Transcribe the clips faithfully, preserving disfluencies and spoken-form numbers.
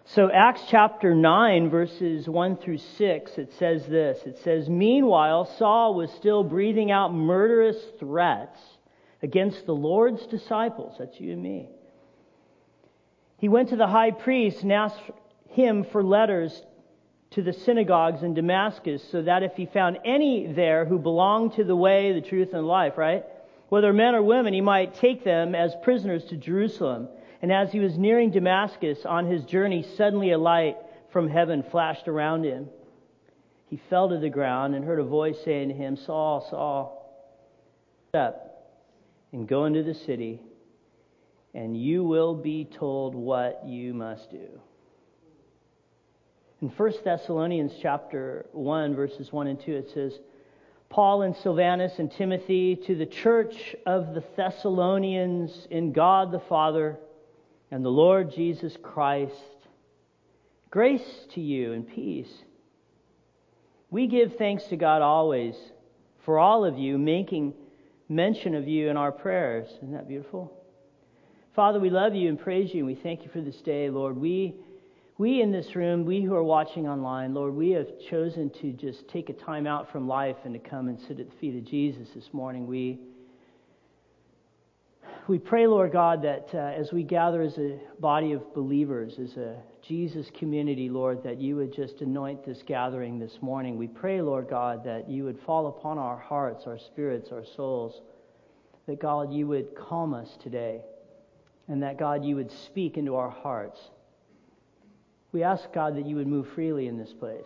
So Acts chapter nine, verses one through six, it says this. It says, "Meanwhile, Saul was still breathing out murderous threats against the Lord's disciples." That's you and me. "He went to the high priest and asked him for letters to the synagogues in Damascus, so that if he found any there who belonged to the way, the truth, and life," right? "Whether men or women, he might take them as prisoners to Jerusalem. And as he was nearing Damascus on his journey, suddenly a light from heaven flashed around him. He fell to the ground and heard a voice saying to him, 'Saul, Saul, stand up and go into the city, and you will be told what you must do.'" In First Thessalonians chapter one, verses one and two, it says, "Paul and Silvanus and Timothy, to the church of the Thessalonians in God the Father and the Lord Jesus Christ, grace to you and peace. We give thanks to God always for all of you, making mention of you in our prayers." Isn't that beautiful? Father, we love you and praise you, and we thank you for this day, Lord. We, we in this room, we who are watching online, Lord, we have chosen to just take a time out from life and to come and sit at the feet of Jesus this morning. We We pray, Lord God, that uh, as we gather as a body of believers, as a Jesus community, Lord, that you would just anoint this gathering this morning. We pray, Lord God, that you would fall upon our hearts, our spirits, our souls, that, God, you would calm us today, and that, God, you would speak into our hearts. We ask, God, that you would move freely in this place.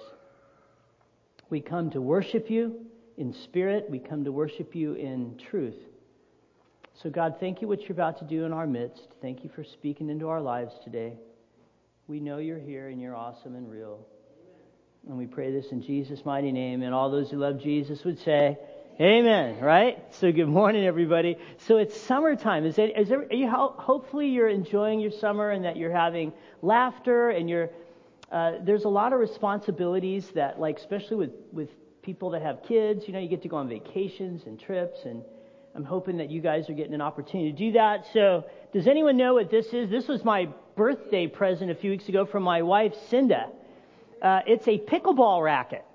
We come to worship you in spirit. We come to worship you in truth. So, God, thank you what you're about to do in our midst. Thank you for speaking into our lives today. We know you're here and you're awesome and real. Amen. And we pray this in Jesus' mighty name. And all those who love Jesus would say, amen, right? So good morning, everybody. So it's summertime. Is it, is there, are you, hopefully you're enjoying your summer and that you're having laughter and you're, uh, there's a lot of responsibilities that, like, especially with, with people that have kids, you know, you get to go on vacations and trips, and I'm hoping that you guys are getting an opportunity to do that. So does anyone know what this is? This was my birthday present a few weeks ago from my wife, Cinda. Uh, it's a pickleball racket.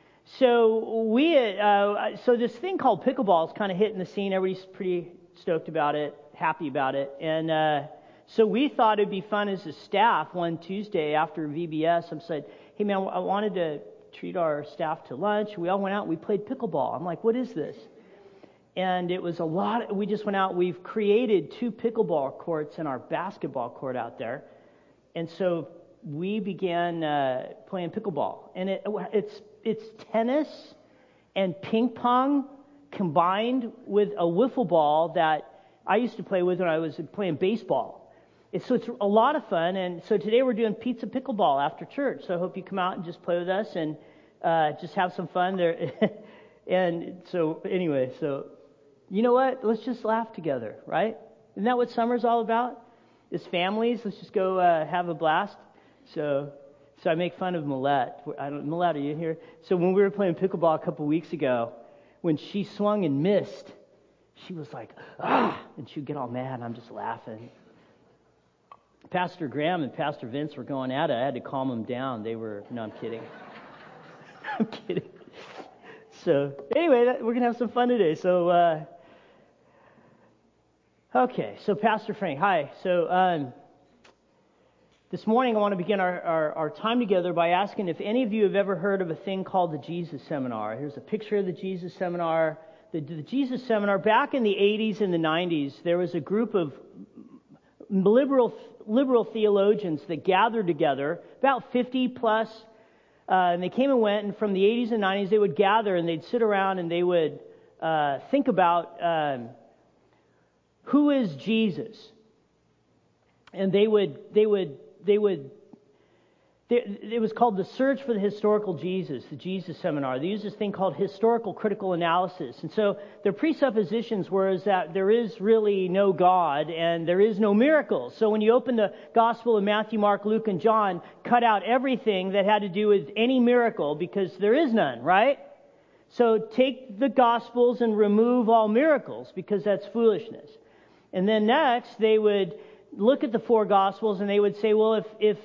So we, uh, so this thing called pickleball is kind of hitting the scene. Everybody's pretty stoked about it, happy about it. And uh, so we thought it'd be fun as a staff one Tuesday after V B S. I said, hey man, I wanted to treat our staff to lunch. We all went out and we played pickleball. I'm like, what is this? And it was a lot. We just went out. We've created two pickleball courts in our basketball court out there. And so we began uh, playing pickleball. And it, it's it's tennis and ping pong combined with a wiffle ball that I used to play with when I was playing baseball. It's, so it's a lot of fun. And so today we're doing pizza pickleball after church. So I hope you come out and just play with us and uh, just have some fun there. And so anyway, so... You know what? Let's just laugh together, right? Isn't that what summer's all about? Is families. Let's just go uh, have a blast. So so I make fun of Millette. I don't, Millette, are you here? So when we were playing pickleball a couple weeks ago, when she swung and missed, she was like, ah, and she'd get all mad, and I'm just laughing. Pastor Graham and Pastor Vince were going at it. I had to calm them down. They were, no, I'm kidding. I'm kidding. So anyway, that, we're going to have some fun today. So, uh, Okay, so Pastor Frank, hi. So um, this morning I want to begin our, our, our time together by asking if any of you have ever heard of a thing called the Jesus Seminar. Here's a picture of the Jesus Seminar. The, the Jesus Seminar, back in the eighties and the nineties, there was a group of liberal liberal theologians that gathered together, about fifty plus, uh, and they came and went, and from the eighties and nineties they would gather and they'd sit around and they would uh, think about... Um, Who is Jesus? And they would, they would, they would, they, it was called the Search for the Historical Jesus, the Jesus Seminar. They used this thing called historical critical analysis. And so their presuppositions were is that there is really no God and there is no miracles. So when you open the Gospel of Matthew, Mark, Luke, and John, cut out everything that had to do with any miracle because there is none, right? So take the Gospels and remove all miracles because that's foolishness. And then next, they would look at the four Gospels and they would say, well, if if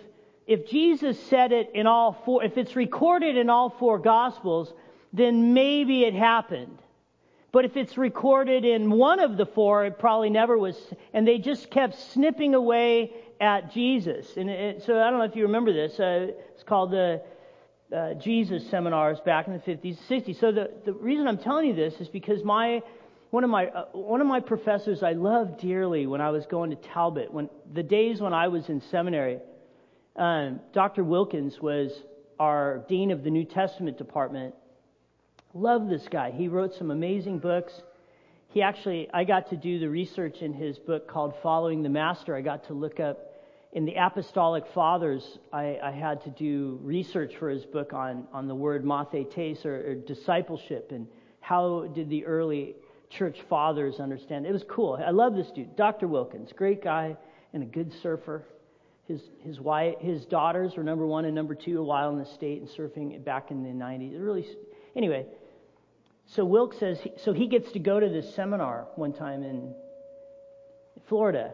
if Jesus said it in all four, if it's recorded in all four Gospels, then maybe it happened. But if it's recorded in one of the four, it probably never was. And they just kept snipping away at Jesus. And it, so I don't know if you remember this. Uh, it's called the uh, Jesus Seminars back in the fifties and sixties. So the, the reason I'm telling you this is because my one of my uh, one of my professors I loved dearly when I was going to Talbot, when the days when I was in seminary, um, Doctor Wilkins was our dean of the New Testament department. Love this guy. He wrote some amazing books. He actually, I got to do the research in his book called Following the Master. I got to look up in the Apostolic Fathers. I, I had to do research for his book on, on the word mathetes, or, or discipleship, and how did the early church fathers understand it. It was cool. I love this dude, Doctor Wilkins, great guy and a good surfer. His his wife, his daughters were number one and number two a while in the state and surfing back in the nineties. It really, anyway. So Wilk says, he, so he gets to go to this seminar one time in Florida.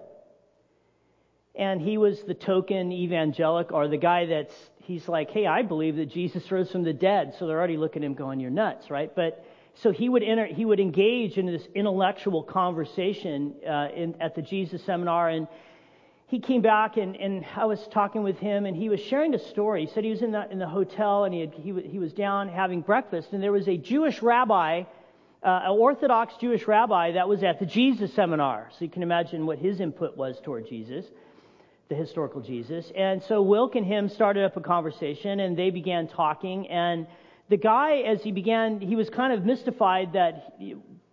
And he was the token evangelic, or the guy that's, he's like, hey, I believe that Jesus rose from the dead. So they're already looking at him going, you're nuts, right? But so he would enter, he would engage in this intellectual conversation uh, in, at the Jesus seminar. And he came back, and, and I was talking with him, and he was sharing a story. He said he was in the in the hotel, and he had, he, he was down having breakfast, and there was a Jewish rabbi, uh, an Orthodox Jewish rabbi that was at the Jesus seminar. So you can imagine what his input was toward Jesus, the historical Jesus. And so Wilk and him started up a conversation, and they began talking. And the guy, as he began, he was kind of mystified that he,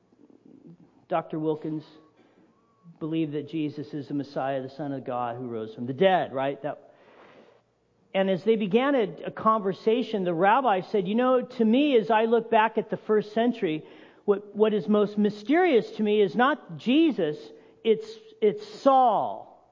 Doctor Wilkins believe that Jesus is the Messiah, the Son of God who rose from the dead, right? That, and as they began a, a conversation, the rabbi said, you know, to me, as I look back at the first century, what, what is most mysterious to me is not Jesus, it's, it's Saul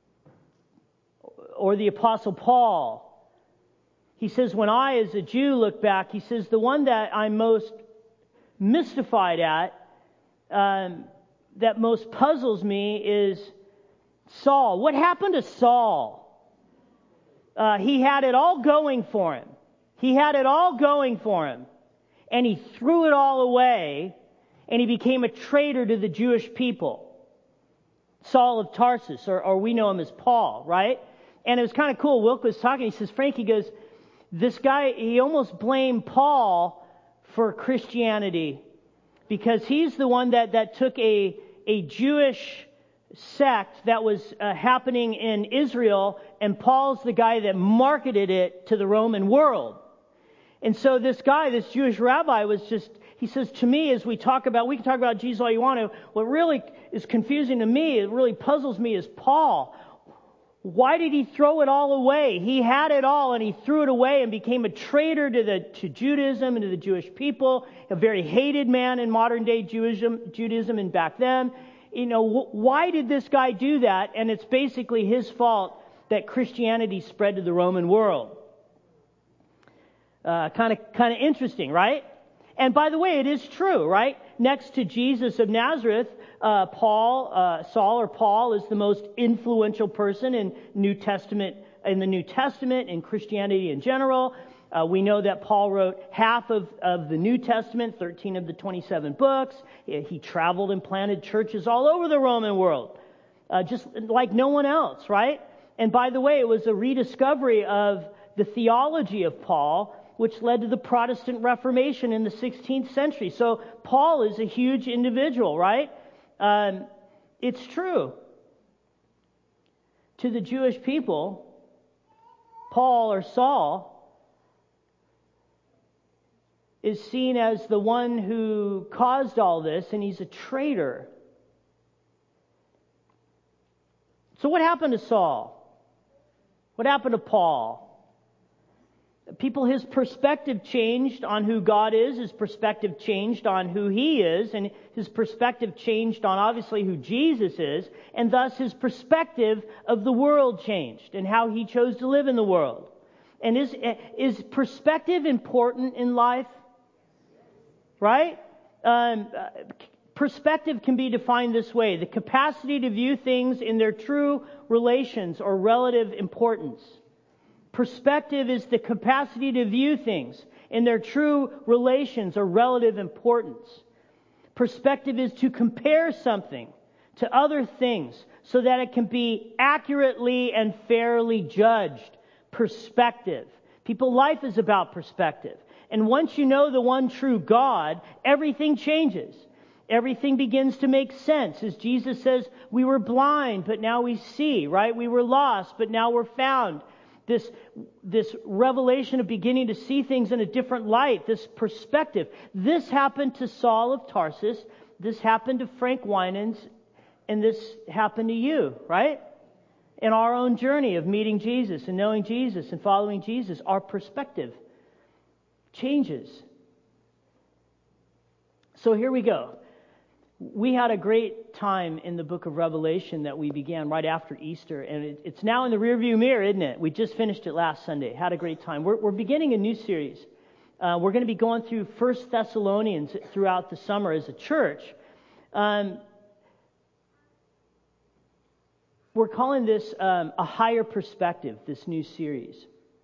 or the Apostle Paul. He says, when I, as a Jew, look back, he says, the one that I'm most mystified at, um, that most puzzles me is Saul. What happened to Saul? Uh, he had it all going for him. He had it all going for him. And he threw it all away, and he became a traitor to the Jewish people. Saul of Tarsus, or, or we know him as Paul, right? And it was kind of cool. Wilk was talking. He says, Frank, he goes, this guy, he almost blamed Paul for Christianity, because he's the one that, that took a, a Jewish sect that was uh, happening in Israel, and Paul's the guy that marketed it to the Roman world. And so this guy, this Jewish rabbi, was just, he says, to me, as we talk about, we can talk about Jesus all you want to, what really is confusing to me, it really puzzles me, is Paul. Why did he throw it all away? He had it all, and he threw it away and became a traitor to the to Judaism and to the Jewish people, a very hated man in modern day Judaism, Judaism and back then. You know, wh- why did this guy do that? And it's basically his fault that Christianity spread to the Roman world. Uh, kind of, kind of interesting, right? And by the way, it is true, right? Next to Jesus of Nazareth, uh, Paul, uh, Saul or Paul is the most influential person in New Testament, in the New Testament, in Christianity in general. Uh, we know that Paul wrote half of, of the New Testament, thirteen of the twenty-seven books. He, he traveled and planted churches all over the Roman world, uh, just like no one else, right? And by the way, it was a rediscovery of the theology of Paul, which led to the Protestant Reformation in the sixteenth century. So Paul is a huge individual, right? Um, it's true. To the Jewish people, Paul or Saul is seen as the one who caused all this, and he's a traitor. So what happened to Saul? What happened to Paul? People, his perspective changed on who God is, his perspective changed on who he is, and his perspective changed on obviously who Jesus is, and thus his perspective of the world changed and how he chose to live in the world. And is, is perspective important in life? Right? Um, perspective can be defined this way: the capacity to view things in their true relations or relative importance. Perspective is the capacity to view things in their true relations or relative importance. Perspective is to compare something to other things so that it can be accurately and fairly judged. Perspective. People, life is about perspective. And once you know the one true God, everything changes. Everything begins to make sense. As Jesus says, we were blind, but now we see, right? We were lost, but now we're found. This, this revelation of beginning to see things in a different light, this perspective. This happened to Saul of Tarsus. This happened to Frank Winans. And this happened to you, right? In our own journey of meeting Jesus and knowing Jesus and following Jesus, our perspective changes. So here we go. We had a great time in the book of Revelation that we began right after Easter, and it, it's now in the rearview mirror, isn't it? We just finished it last Sunday. Had a great time. We're, we're beginning a new series. Uh, we're going to be going through First Thessalonians throughout the summer as a church. Um, we're calling this um, a higher perspective, this new series.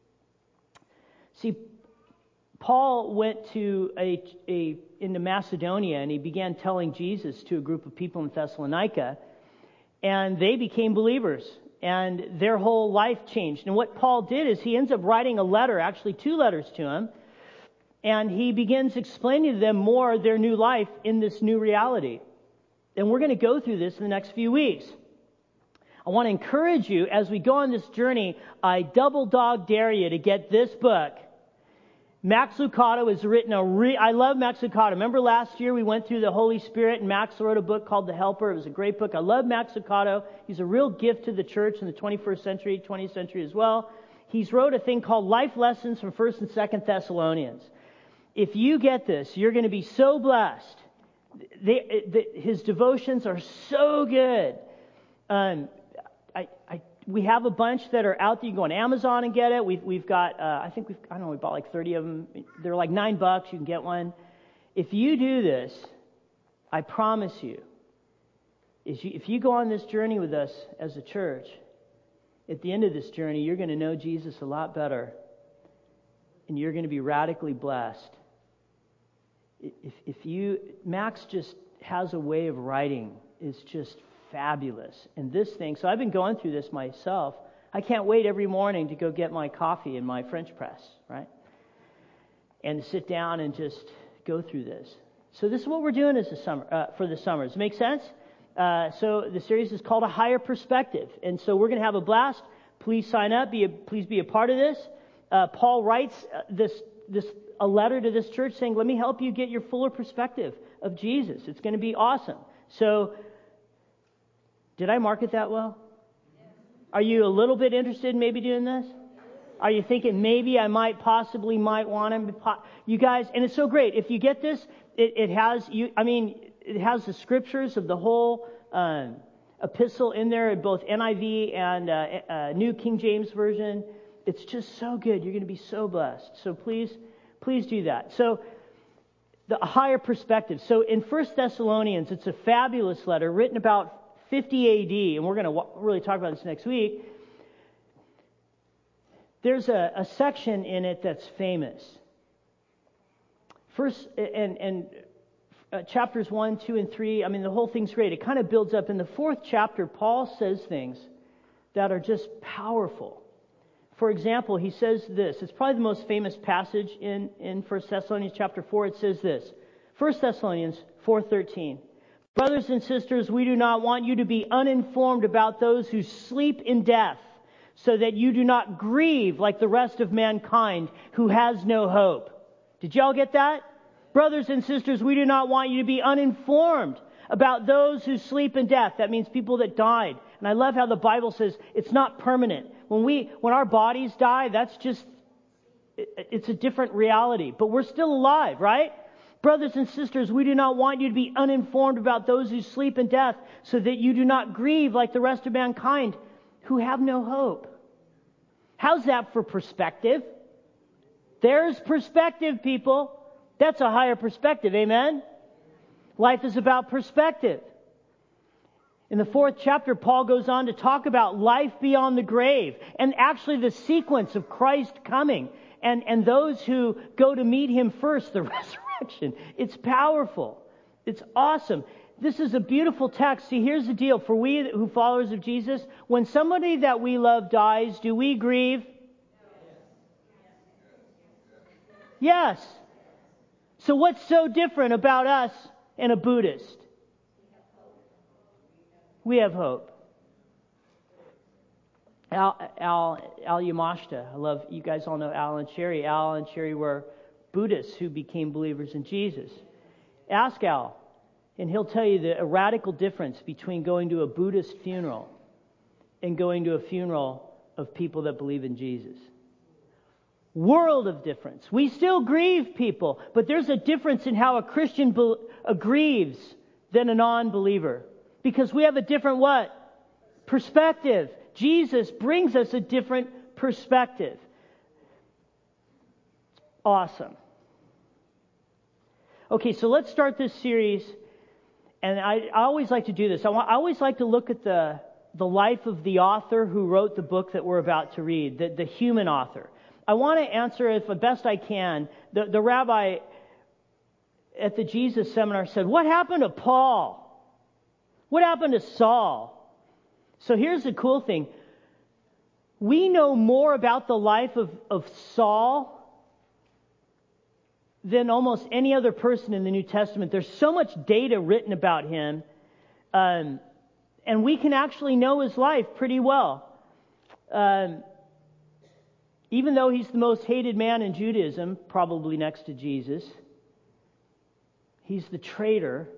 See, Paul went to a, a into Macedonia, and he began telling Jesus to a group of people in Thessalonica, and they became believers, and their whole life changed. And what Paul did is he ends up writing a letter, actually two letters to them, and he begins explaining to them more their new life in this new reality. And we're going to go through this in the next few weeks. I want to encourage you as we go on this journey. I double dog dare you to get this book. Max Lucado has written a re- I love Max Lucado. Remember last year we went through the Holy Spirit and Max wrote a book called The Helper. It was a great book. I love Max Lucado. He's a real gift to the church in the twenty-first century, twentieth century as well. He's wrote a thing called Life Lessons from First and Second Thessalonians. If you get this, you're going to be so blessed. They, they, his devotions are so good. Um, I, I We have a bunch that are out there. You can go on Amazon and get it. We've we've got, uh, I think we've, I don't know, we bought like thirty of them. They're like nine bucks. You can get one. If you do this, I promise you, is you, if you go on this journey with us as a church, at the end of this journey, you're going to know Jesus a lot better, and you're going to be radically blessed. If if you, Max just has a way of writing. It's just fabulous. And this thing, so I've been going through this myself. I can't wait every morning to go get my coffee in my French press, right? And sit down and just go through this. So this is what we're doing as a summer uh, for the summers. Make sense? Uh, so the series is called A Higher Perspective. And so we're going to have a blast. Please sign up. Be a, please be a part of this. Uh, Paul writes this this a letter to this church saying, let me help you get your fuller perspective of Jesus. It's going to be awesome. So did I market that well? Are you a little bit interested in maybe doing this? Are you thinking maybe I might possibly might want to? You guys, and it's so great. If you get this, it, it has you. I mean, it has the scriptures of the whole um, epistle in there, in both N I V and uh, uh, New King James Version. It's just so good. You're going to be so blessed. So please, please do that. So the higher perspective. So in First Thessalonians, it's a fabulous letter written about fifty A D, and we're going to really talk about this next week. There's a, a section in it that's famous. First, and, and uh, chapters one, two, and three, I mean, the whole thing's great. It kind of builds up. In the fourth chapter, Paul says things that are just powerful. For example, he says this. It's probably the most famous passage in, in First Thessalonians chapter four. It says this. First Thessalonians four thirteen. Brothers and sisters, we do not want you to be uninformed about those who sleep in death, so that you do not grieve like the rest of mankind who has no hope. Did y'all get that? Brothers and sisters, we do not want you to be uninformed about those who sleep in death. That means people that died. And I love how the Bible says it's not permanent. When we, when our bodies die, that's just, it's a different reality. But we're still alive, right? Brothers and sisters, we do not want you to be uninformed about those who sleep in death, so that you do not grieve like the rest of mankind who have no hope. How's that for perspective? There's perspective, people. That's a higher perspective, amen? Life is about perspective. In the fourth chapter, Paul goes on to talk about life beyond the grave and actually the sequence of Christ coming and, and those who go to meet him first, the resurrection. It's powerful. It's awesome. This is a beautiful text. See, here's the deal. For we who followers of Jesus, when somebody that we love dies, do we grieve? Yes. So what's so different about us and a Buddhist? We have hope. Al, Al, Al Yamashita, I love, you guys all know Al and Sherry. Al and Sherry were Buddhists who became believers in Jesus. Ask Al, and he'll tell you the a radical difference between going to a Buddhist funeral and going to a funeral of people that believe in Jesus. World of difference. We still grieve people, but there's a difference in how a Christian be- uh, grieves than a non-believer. Because we have a different what? Perspective. Jesus brings us a different perspective. Awesome. Okay, so let's start this series. And I, I always like to do this. I, want, I always like to look at the, the life of the author who wrote the book that we're about to read, the, the human author. I want to answer it the best I can. The, the rabbi at the Jesus seminar said, what happened to Paul? What happened to Saul? So here's the cool thing. We know more about the life of, of Saul than almost any other person in the New Testament. There's so much data written about him, um, and we can actually know his life pretty well. Um, even though he's the most hated man in Judaism, probably next to Jesus, he's the traitor.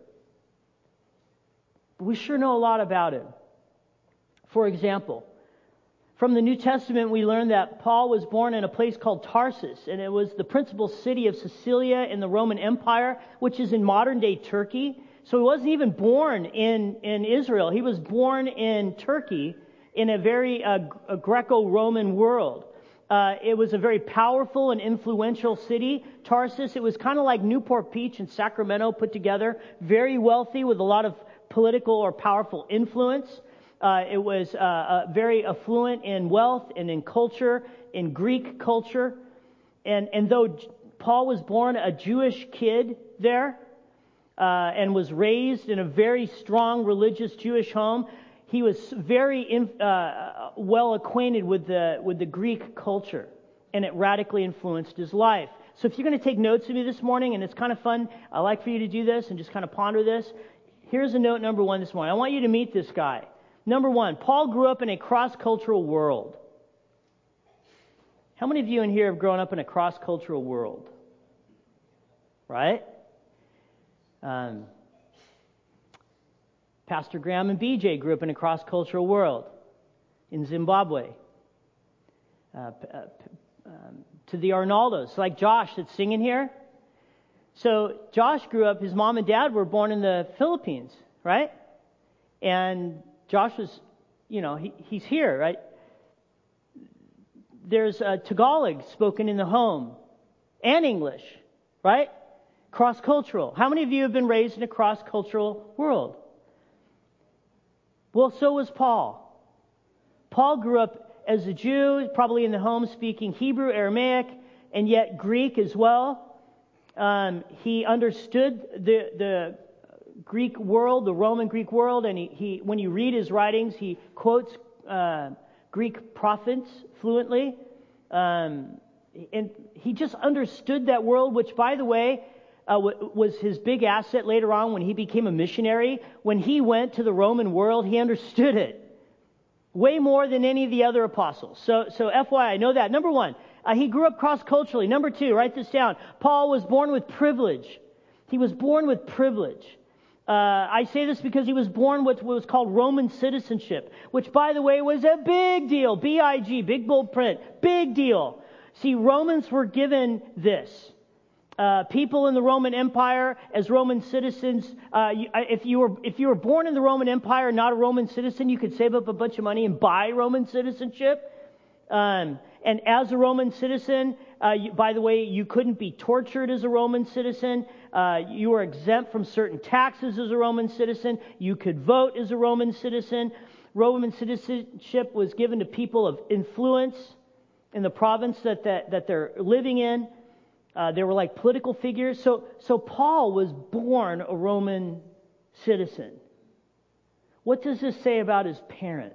We sure know a lot about him. For example, from the New Testament, we learn that Paul was born in a place called Tarsus, and it was the principal city of Sicilia in the Roman Empire, which is in modern-day Turkey. So he wasn't even born in, in Israel. He was born in Turkey in a very uh, a Greco-Roman world. Uh, it was a very powerful and influential city, Tarsus. It was kind of like Newport Beach and Sacramento put together, very wealthy with a lot of political or powerful influence. Uh, it was uh, uh, very affluent in wealth and in culture, in Greek culture. And, and though J- Paul was born a Jewish kid there uh, and was raised in a very strong religious Jewish home, he was very in, uh, well acquainted with the with the Greek culture, and it radically influenced his life. So if you're going to take notes of me this morning, and it's kind of fun, I like for you to do this and just kind of ponder this. Here's a note number one this morning. I want you to meet this guy. Number one, Paul grew up in a cross-cultural world. How many of you in here have grown up in a cross-cultural world? Right? Um, Pastor Graham and B J grew up in a cross-cultural world in Zimbabwe. Uh, uh, um, to the Arnaldos, like Josh that's singing here. So Josh grew up, his mom and dad were born in the Philippines, right? And Josh was, you know, he, he's here, right? There's uh, Tagalog spoken in the home and English, right? Cross-cultural. How many of you have been raised in a cross-cultural world? Well, so was Paul. Paul grew up as a Jew, probably in the home speaking Hebrew, Aramaic, and yet Greek as well. Um, he understood the the Greek world, the Roman Greek world, and he, he when you read his writings, he quotes uh, Greek prophets fluently. Um, and he just understood that world, which, by the way, Uh, was his big asset later on when he became a missionary. When he went to the Roman world, he understood it way more than any of the other apostles. So, so F Y I, know that. Number one, uh, he grew up cross-culturally. Number two, write this down. Paul was born with privilege. He was born with privilege. Uh, I say this because he was born with what was called Roman citizenship, which, by the way, was a big deal. B I G, big bold print, big deal. See, Romans were given this. Uh, people in the Roman Empire as Roman citizens, uh, you, if you were if you were born in the Roman Empire, not a Roman citizen, you could save up a bunch of money and buy Roman citizenship. Um, And as a Roman citizen, uh, you, by the way, you couldn't be tortured as a Roman citizen. Uh, you were exempt from certain taxes as a Roman citizen. You could vote as a Roman citizen. Roman citizenship was given to people of influence in the province that, that, that they're living in. Uh, they were like political figures. So, so Paul was born a Roman citizen. What does this say about his parents?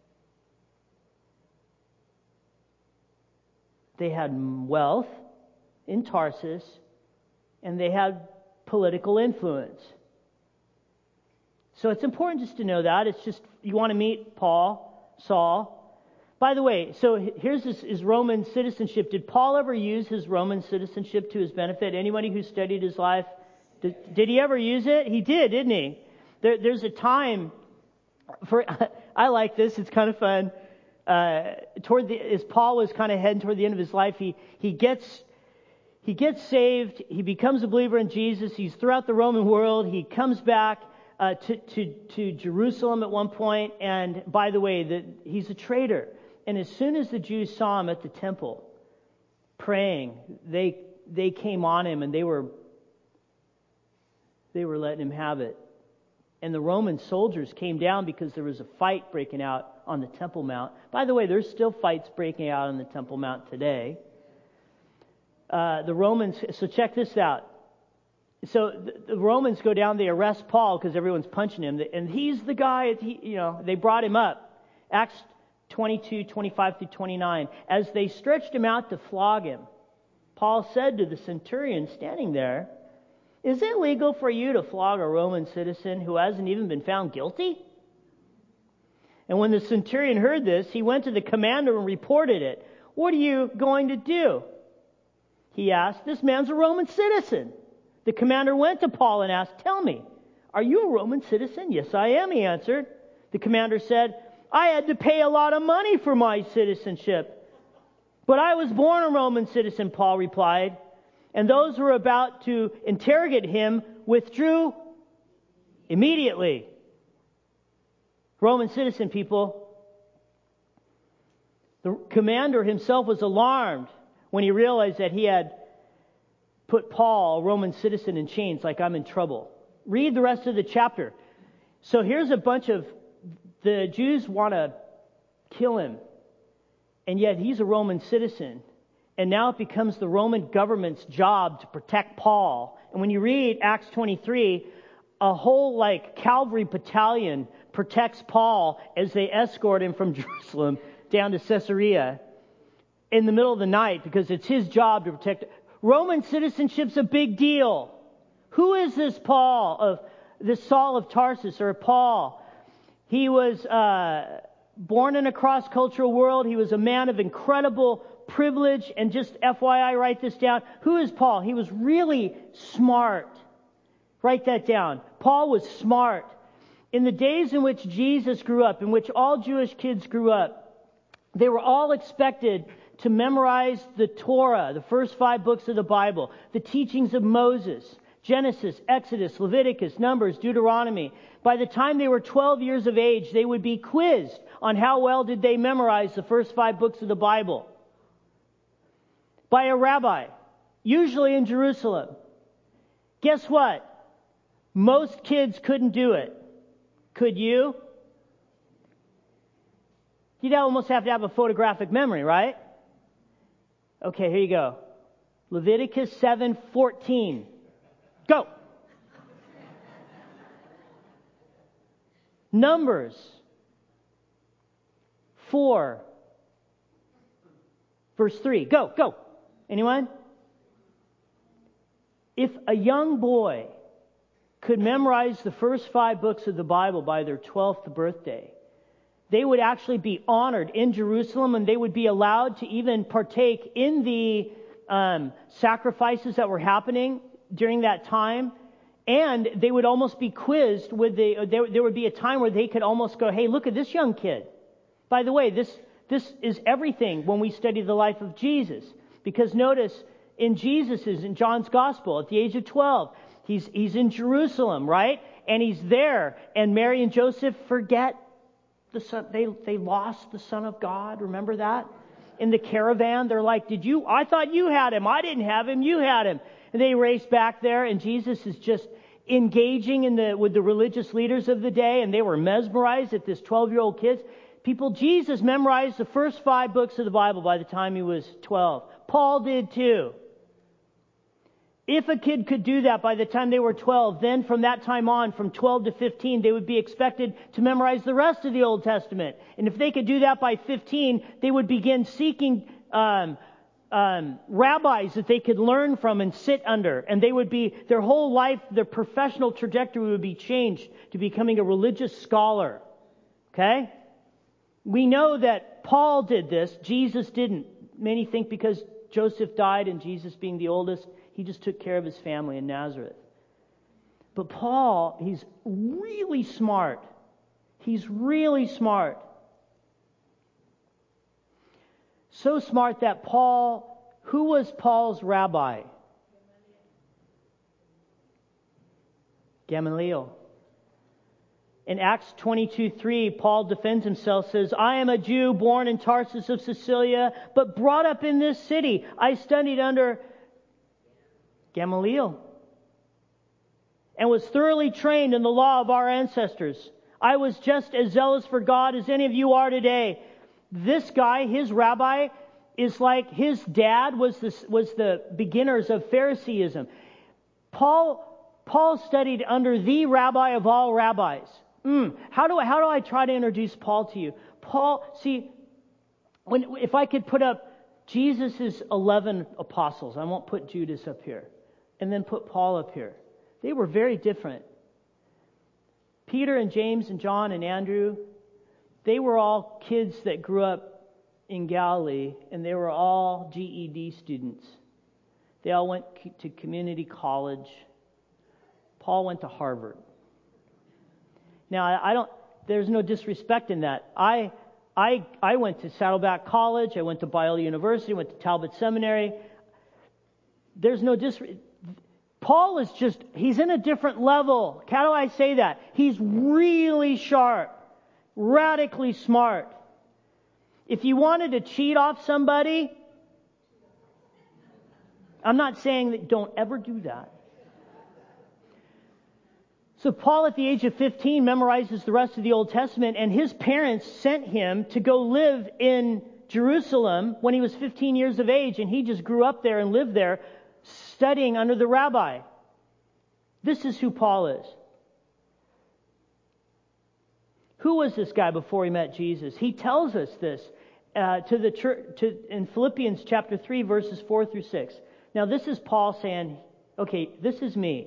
They had wealth in Tarsus, and they had political influence. So it's important just to know that. It's just, you want to meet Paul, Saul. By the way, so here's his, his Roman citizenship. Did Paul ever use his Roman citizenship to his benefit? Anybody who studied his life, did, did he ever use it? He did, didn't he? There, there's a time for, I like this, it's kind of fun. Uh, toward the, as Paul was kind of heading toward the end of his life, he, he gets he gets saved, he becomes a believer in Jesus, he's throughout the Roman world, he comes back uh, to, to, to Jerusalem at one point, and by the way, the, he's a traitor. And as soon as the Jews saw him at the temple praying, they they came on him and they were they were letting him have it. And the Roman soldiers came down because there was a fight breaking out on the Temple Mount. By the way, there's still fights breaking out on the Temple Mount today. Uh, the Romans, so check this out. So the, the Romans go down, they arrest Paul because everyone's punching him. And he's the guy, he, you know, they brought him up. Acts twenty-two, twenty-five through twenty-nine. As they stretched him out to flog him, Paul said to the centurion standing there, "Is it legal for you to flog a Roman citizen who hasn't even been found guilty?" And when the centurion heard this, he went to the commander and reported it. "What are you going to do?" he asked. "This man's a Roman citizen." The commander went to Paul and asked, "Tell me, are you a Roman citizen?" "Yes, I am," he answered. The commander said, "I had to pay a lot of money for my citizenship." "But I was born a Roman citizen," Paul replied. And those who were about to interrogate him withdrew immediately. Roman citizen people. The commander himself was alarmed when he realized that he had put Paul, a Roman citizen, in chains, like, I'm in trouble. Read the rest of the chapter. So here's a bunch of, the Jews want to kill him, and yet he's a Roman citizen. And now it becomes the Roman government's job to protect Paul. And when you read Acts twenty-three, a whole like cavalry battalion protects Paul as they escort him from Jerusalem down to Caesarea in the middle of the night because it's his job to protect. Roman citizenship's a big deal. Who is this Paul of this Saul of Tarsus, or Paul? He was uh, born in a cross-cultural world. He was a man of incredible privilege, and just F Y I, write this down. Who is Paul? He was really smart. Write that down. Paul was smart. In the days in which Jesus grew up, in which all Jewish kids grew up, they were all expected to memorize the Torah, the first five books of the Bible, the teachings of Moses, Genesis, Exodus, Leviticus, Numbers, Deuteronomy. By the time they were twelve years of age, they would be quizzed on how well did they memorize the first five books of the Bible by a rabbi, usually in Jerusalem. Guess what? Most kids couldn't do it. Could you? You'd almost have to have a photographic memory, right? Okay, here you go. Leviticus seven fourteen. Go. Numbers four, verse three. Go, go. Anyone? If a young boy could memorize the first five books of the Bible by their twelfth birthday, they would actually be honored in Jerusalem, and they would be allowed to even partake in the um, sacrifices that were happening during that time. And they would almost be quizzed with the, there, there would be a time where they could almost go, hey, look at this young kid. By the way, this, this is everything when we study the life of Jesus. Because notice, in Jesus's, in John's Gospel, at the age of twelve, he's, he's in Jerusalem, right? And he's there, and Mary and Joseph forget the son, they, they lost the Son of God, remember that? in the caravan. They're like, did you, I thought you had him. I didn't have him. You had him. And they race back there, and Jesus is just engaging in the with the religious leaders of the day, and they were mesmerized at this twelve-year-old kid. People, Jesus memorized the first five books of the Bible by the time he was twelve. Paul did too. If a kid could do that by the time they were twelve, then from that time on, from twelve to fifteen, they would be expected to memorize the rest of the Old Testament. And if they could do that by fifteen, they would begin seeking um, um, rabbis that they could learn from and sit under. And they would be, their whole life, their professional trajectory would be changed to becoming a religious scholar. Okay? We know that Paul did this. Jesus didn't. Many think because Joseph died and Jesus being the oldest, he just took care of his family in Nazareth. But Paul, he's really smart. He's really smart. So smart that Paul, who was Paul's rabbi? Gamaliel. In Acts twenty-two three, Paul defends himself, says, I am a Jew born in Tarsus of Cilicia, but brought up in this city. I studied under Gamaliel and was thoroughly trained in the law of our ancestors. I was just as zealous for God as any of you are today. This guy, his rabbi, is like his dad was the, was the beginners of Phariseeism. Paul, Paul studied under the rabbi of all rabbis. Mm, how do I, how do I try to introduce Paul to you? Paul, see, when if I could put up Jesus' eleven apostles, I won't put Judas up here, and then put Paul up here. They were very different. Peter and James and John and Andrew, they were all kids that grew up in Galilee, and they were all G E D students. They all went to community college. Paul went to Harvard. Now, I don't, there's no disrespect in that. I I I went to Saddleback College, I went to Biola University, went to Talbot Seminary. There's no disrespect. Paul is just, he's in a different level. How do I say that? He's really sharp, radically smart. If you wanted to cheat off somebody, I'm not saying that don't ever do that. So Paul, at the age of fifteen, memorizes the rest of the Old Testament, and his parents sent him to go live in Jerusalem when he was fifteen years of age, and he just grew up there and lived there, studying under the rabbi. This is who Paul is. Who was this guy before he met Jesus? He tells us this uh, to the church to, in Philippians chapter three, verses four through six. Now, this is Paul saying, okay, this is me.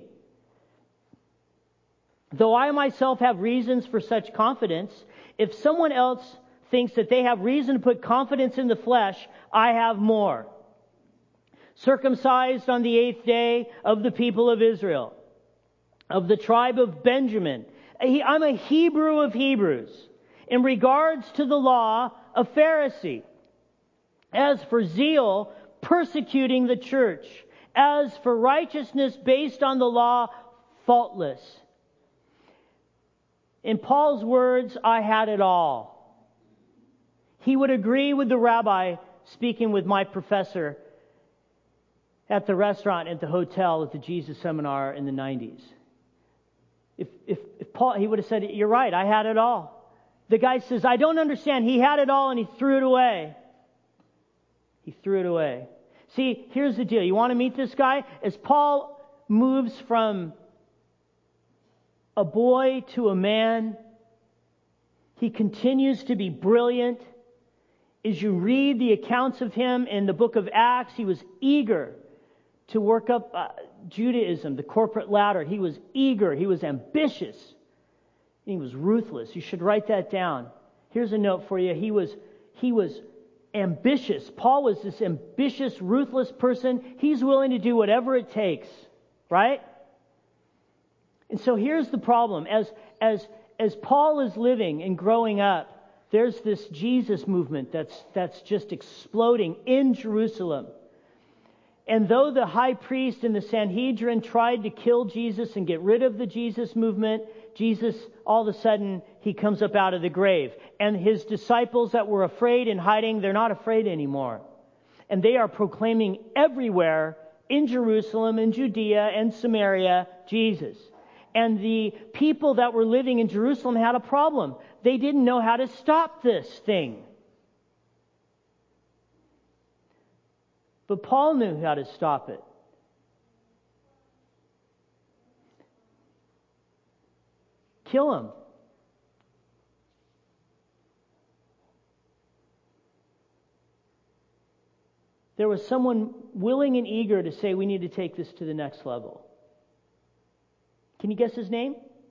Though I myself have reasons for such confidence, if someone else thinks that they have reason to put confidence in the flesh, I have more. Circumcised on the eighth day of the people of Israel, of the tribe of Benjamin. I'm a Hebrew of Hebrews. In regards to the law, a Pharisee. As for zeal, persecuting the church. As for righteousness based on the law, faultless. In Paul's words, I had it all. He would agree with the rabbi speaking with my professor at the restaurant, at the hotel, at the Jesus seminar in the nineties. If, if, if Paul, he would have said, you're right, I had it all. The guy says, I don't understand. He had it all and he threw it away. He threw it away. See, here's the deal. You want to meet this guy? As Paul moves from a boy to a man, he continues to be brilliant. As you read the accounts of him in the book of Acts, he was eager to work up uh, Judaism, the corporate ladder. He was eager. He was ambitious. He was ruthless. You should write that down. Here's a note for you. He was, he was ambitious. Paul was this ambitious, ruthless person. He's willing to do whatever it takes. Right? And so here's the problem. As, as, as Paul is living and growing up, there's this Jesus movement that's, that's just exploding in Jerusalem. And though the high priest and the Sanhedrin tried to kill Jesus and get rid of the Jesus movement, Jesus, all of a sudden, he comes up out of the grave. And his disciples that were afraid and hiding, they're not afraid anymore. And they are proclaiming everywhere in Jerusalem, in Judea, and Samaria, Jesus. And the people that were living in Jerusalem had a problem. They didn't know how to stop this thing. But Paul knew how to stop it. Kill him. There was someone willing and eager to say, we need to take this to the next level. Can you guess his name?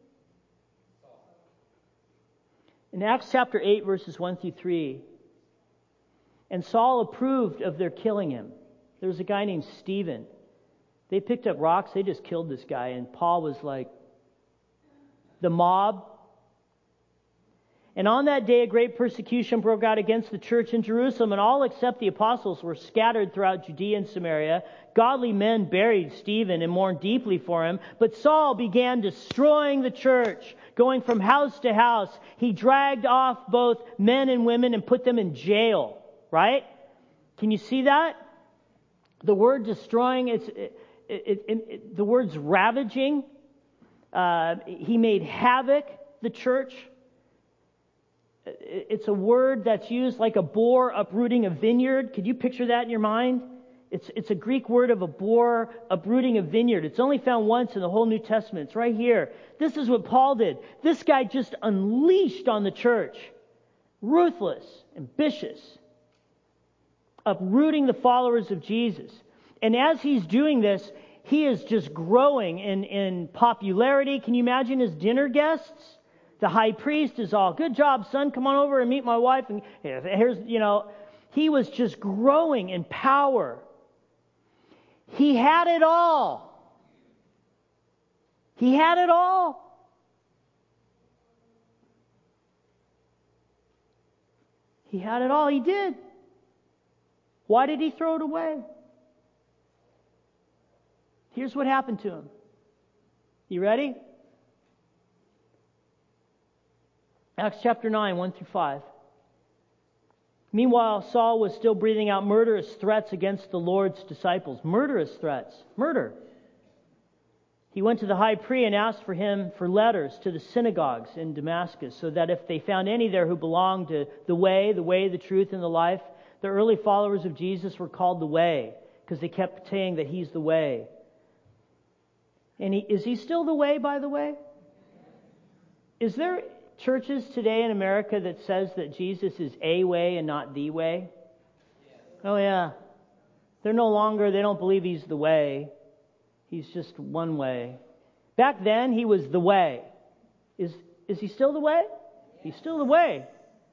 In Acts chapter eight, verses one through three, and Saul approved of their killing him. There was a guy named Stephen. They picked up rocks, they just killed this guy, and Paul was like, the mob. And on that day, a great persecution broke out against the church in Jerusalem, and all except the apostles were scattered throughout Judea and Samaria. Godly men buried Stephen and mourned deeply for him, but Saul began destroying the church, going from house to house. He dragged off both men and women and put them in jail, right? Can you see that? The word destroying, it's, it, it, it, it, the word's ravaging. Uh, he made havoc, the church. It's a word that's used like a boar uprooting a vineyard. Could you picture that in your mind? It's, it's a Greek word of a boar uprooting a vineyard. It's only found once in the whole New Testament. It's right here. This is what Paul did. This guy just unleashed on the church. Ruthless, ambitious. Uprooting the followers of Jesus. And as he's doing this, he is just growing in, in popularity. Can you imagine his dinner guests? The high priest is all, good job, son, come on over and meet my wife. And here's, you know, he was just growing in power. He had it all. He had it all. He had it all. He did. Why did he throw it away? Here's what happened to him. You ready? Acts chapter nine, one through five. Meanwhile, Saul was still breathing out murderous threats against the Lord's disciples. Murderous threats. Murder. He went to the high priest and asked for him for letters to the synagogues in Damascus, so that if they found any there who belonged to the way, the way, the truth, and the life, the early followers of Jesus were called the way, because they kept saying that he's the way. And he, is he still the way, by the way? Is there churches today in America that says that Jesus is a way and not the way? Oh yeah. They're no longer, they don't believe he's the way. He's just one way. Back then, he was the way. Is, is he still the way? He's still the way.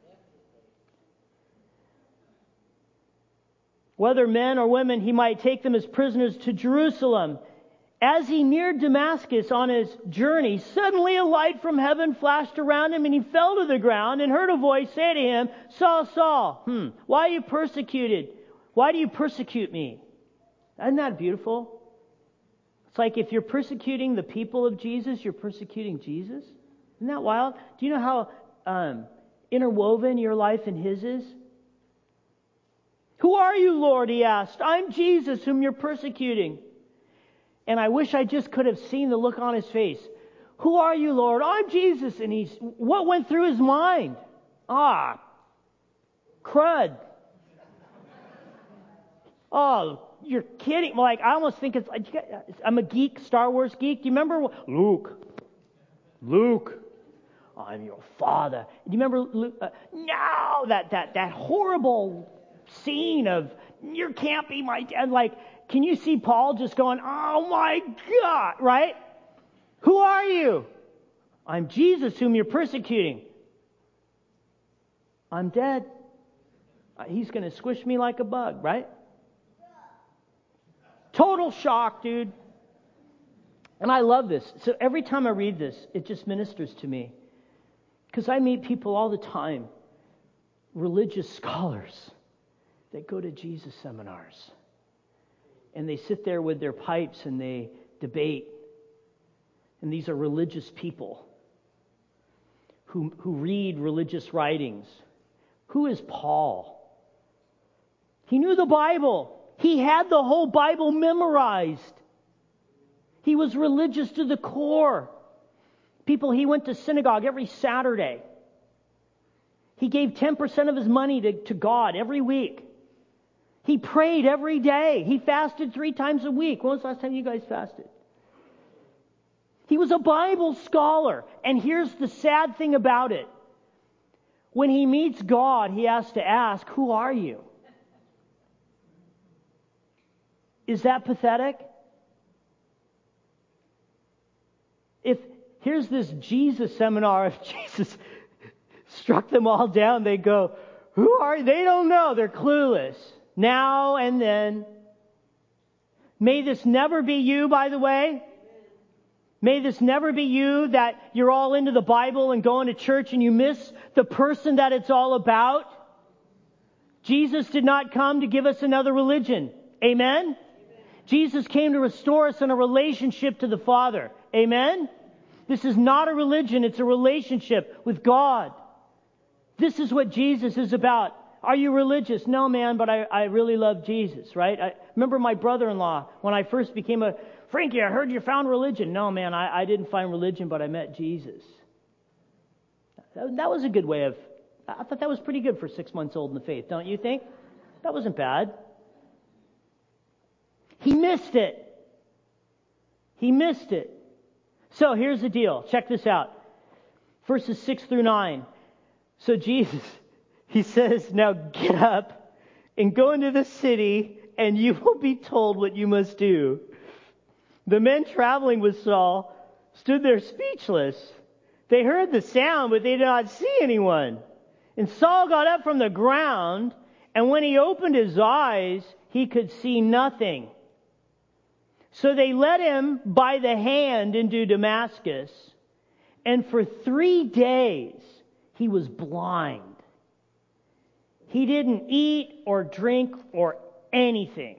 Whether men or women, he might take them as prisoners to Jerusalem. As he neared Damascus on his journey, suddenly a light from heaven flashed around him, and he fell to the ground and heard a voice say to him, Saul, Saul, hmm, why are you persecuted? Why do you persecute me? Isn't that beautiful? It's like if you're persecuting the people of Jesus, you're persecuting Jesus. Isn't that wild? Do you know how um, interwoven your life and his is? Who are you, Lord? He asked. I'm Jesus, whom you're persecuting. And I wish I just could have seen the look on his face. Who are you, Lord? I'm Jesus. And he's, what went through his mind? Ah, crud. Oh, you're kidding. Like, I almost think it's, I'm a geek, Star Wars geek. Do you remember? Luke. Luke. I'm your father. Do you remember Luke? Uh, no, that, that, that horrible scene of, you can't be my dad. Like, can you see Paul just going, oh my God, right? Who are you? I'm Jesus, whom you're persecuting. I'm dead. He's going to squish me like a bug, right? Total shock, dude. And I love this. So every time I read this, it just ministers to me. Because I meet people all the time, religious scholars, that go to Jesus seminars. And they sit there with their pipes and they debate. And these are religious people. who, who read religious writings. Who is Paul? He knew the Bible. He had the whole Bible memorized. He was religious to the core. People, he went to synagogue every Saturday. He gave ten percent of his money to, to God every week. He prayed every day. He fasted three times a week. When was the last time you guys fasted? He was a Bible scholar. And here's the sad thing about it. When he meets God, he has to ask, who are you? Is that pathetic? If here's this Jesus seminar, if Jesus struck them all down, they go, who are you? They don't know. They're clueless. Now and then. May this never be you, by the way. May this never be you, that you're all into the Bible and going to church and you miss the person that it's all about. Jesus did not come to give us another religion. Amen? Amen. Jesus came to restore us in a relationship to the Father. Amen? This is not a religion, it's a relationship with God. This is what Jesus is about. Are you religious? No, man, but I, I really love Jesus, right? I remember my brother-in-law, when I first became a, Frankie, I heard you found religion. No, man, I, I didn't find religion, but I met Jesus. That, that was a good way of, I thought that was pretty good for six months old in the faith, don't you think? That wasn't bad. He missed it. He missed it. So here's the deal. Check this out. Verses six through nine. So Jesus, he says, now get up and go into the city and you will be told what you must do. The men traveling with Saul stood there speechless. They heard the sound, but they did not see anyone. And Saul got up from the ground, and when he opened his eyes, he could see nothing. So they led him by the hand into Damascus, and for three days he was blind. He didn't eat or drink or anything.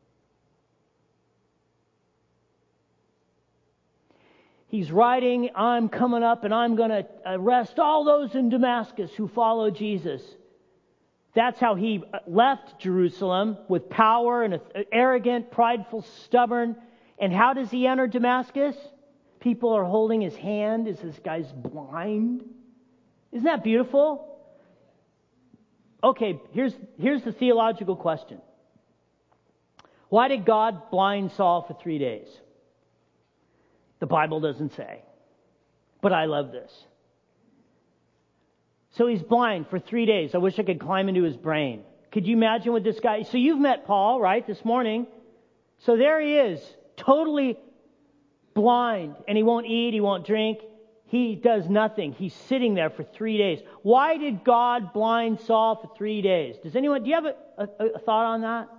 He's writing, I'm coming up and I'm going to arrest all those in Damascus who follow Jesus. That's how he left Jerusalem, with power and arrogant, prideful, stubborn. And how does he enter Damascus? People are holding his hand as this guy's blind. Isn't that beautiful? Okay, here's, here's the theological question. Why did God blind Saul for three days? The Bible doesn't say. But I love this. So he's blind for three days. I wish I could climb into his brain. Could you imagine what this guy... So you've met Paul, right, this morning. So there he is, totally blind. And he won't eat, he won't drink. He does nothing. He's sitting there for three days. Why did God blind Saul for three days? Does anyone... Do you have a, a, a thought on that?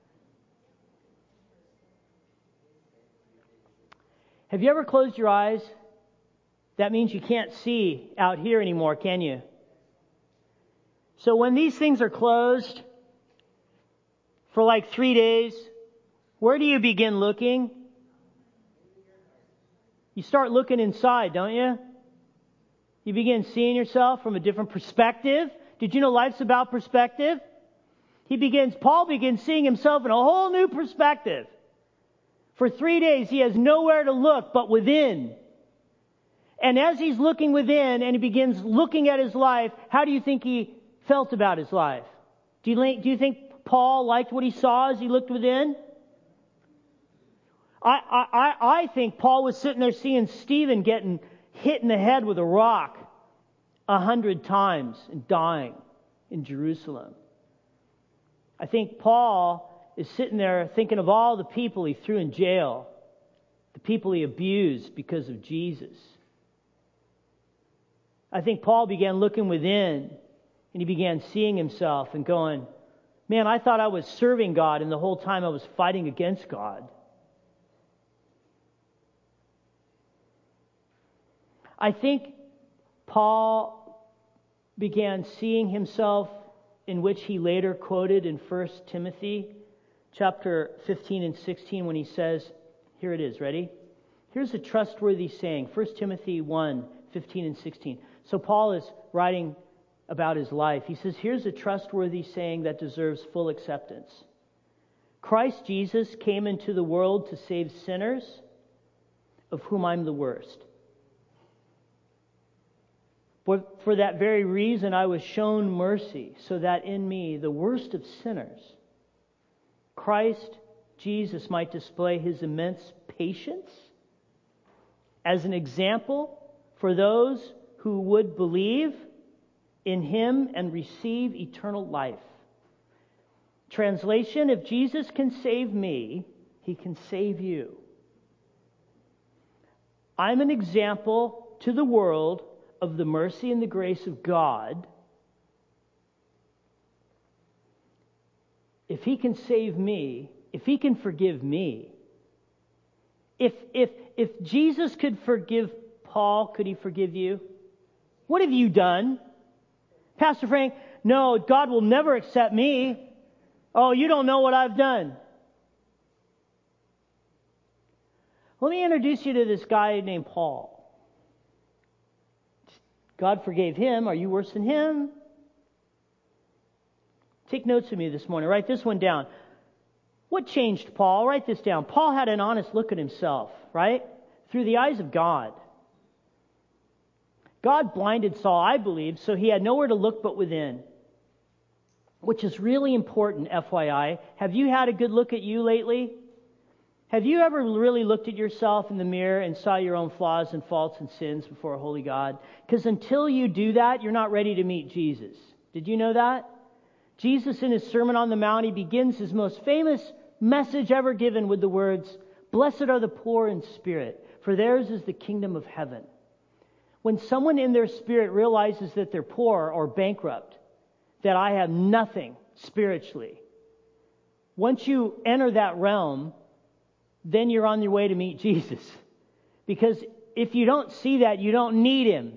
Have you ever closed your eyes? That means you can't see out here anymore, can you? So when these things are closed for like three days, where do you begin looking? You start looking inside, don't you? You begin seeing yourself from a different perspective. Did you know life's about perspective? He begins, Paul begins seeing himself in a whole new perspective. For three days, he has nowhere to look but within. And as he's looking within and he begins looking at his life, how do you think he felt about his life? Do you, do you think Paul liked what he saw as he looked within? I, I, I think Paul was sitting there seeing Stephen getting hit in the head with a rock a hundred times and dying in Jerusalem. I think Paul is sitting there thinking of all the people he threw in jail, the people he abused because of Jesus. I think Paul began looking within, and he began seeing himself and going, man, I thought I was serving God, and the whole time I was fighting against God. I think Paul began seeing himself in which he later quoted in First Timothy chapter fifteen and sixteen when he says, here it is, ready? Here's a trustworthy saying, First Timothy one, fifteen and sixteen. So Paul is writing about his life. He says, here's a trustworthy saying that deserves full acceptance. Christ Jesus came into the world to save sinners, of whom I'm the worst. But for that very reason I was shown mercy, so that in me, the worst of sinners, Christ Jesus might display his immense patience as an example for those who would believe in him and receive eternal life. Translation, if Jesus can save me, he can save you. I'm an example to the world of the mercy and the grace of God. If he can save me, if he can forgive me, if if if Jesus could forgive Paul, could he forgive you? What have you done? Pastor Frank, no, God will never accept me. Oh, you don't know what I've done. Let me introduce you to this guy named Paul. God forgave him. Are you worse than him? Take notes with me this morning. Write this one down. What changed Paul? Write this down. Paul had an honest look at himself, right? Through the eyes of God. God blinded Saul, I believe, so he had nowhere to look but within. Which is really important, F Y I. Have you had a good look at you lately? Have you ever really looked at yourself in the mirror and saw your own flaws and faults and sins before a holy God? Because until you do that, you're not ready to meet Jesus. Did you know that? Jesus, in his Sermon on the Mount, he begins his most famous message ever given with the words, "Blessed are the poor in spirit, for theirs is the kingdom of heaven." When someone in their spirit realizes that they're poor or bankrupt, that I have nothing spiritually, once you enter that realm, then you're on your way to meet Jesus. Because if you don't see that, you don't need him.